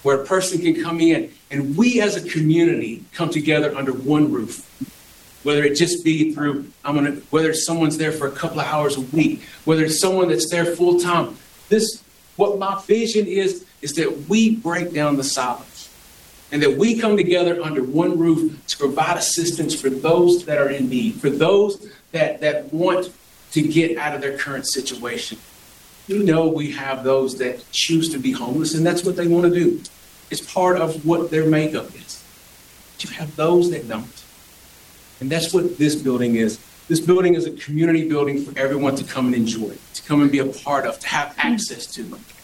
where a person can come in and we as a community come together under one roof. Whether it just be through, whether someone's there for a couple of hours a week, whether it's someone that's there full time. What my vision is that we break down the silos and that we come together under one roof to provide assistance for those that are in need, for those that want to get out of their current situation. We have those that choose to be homeless, and that's what they want to do. It's part of what their makeup is. But you have those that don't. And that's what this building is. This building is a community building for everyone to come and enjoy, to come and be a part of, to have access to.